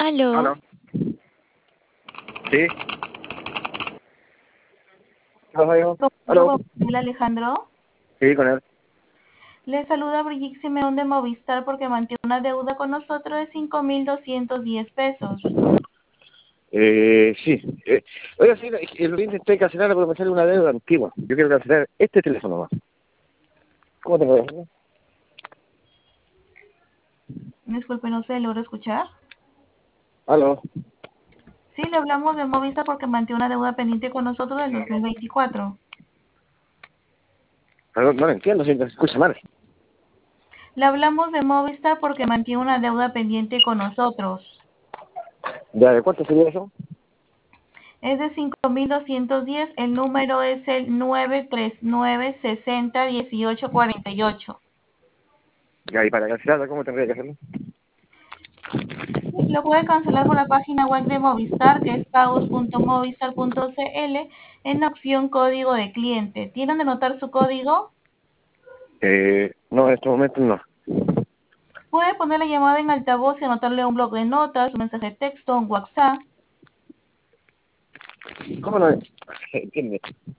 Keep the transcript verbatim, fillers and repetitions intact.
Aló. ¿Aló? Sí. ¿Aló, hijo? ¿Aló? ¿Con Miguel Alejandro? Sí, con él. Le saluda Brigitte Simeón de Movistar porque mantiene una deuda con nosotros de cinco mil doscientos diez pesos. Eh, sí. Eh, oiga, sí, el lo intenté cancelar porque me sale una deuda antigua. Yo quiero cancelar este teléfono más. ¿Cómo tengo que hacerlo? Disculpe, no se logró escuchar. ¿Aló? Sí, le hablamos de Movistar porque mantiene una deuda pendiente con nosotros del dos mil veinticuatro. Perdón, no lo entiendo, si se escucha mal. Le hablamos de Movistar porque mantiene una deuda pendiente con nosotros. ¿Ya de cuánto sería eso? Es de cinco mil doscientos diez. El número es el nueve tres nueve sesenta dieciocho cuarenta y ocho. Ya, y para cancelarla, ¿cómo tendría que hacerlo? Lo puede cancelar por la página web de Movistar, que es pagos punto movistar punto cl, en la opción código de cliente. ¿Tienen de anotar su código? Eh, no, en estos momentos no. Puede poner la llamada en altavoz y anotarle un bloc de notas, un mensaje de texto, un WhatsApp. ¿Cómo no? Entiende.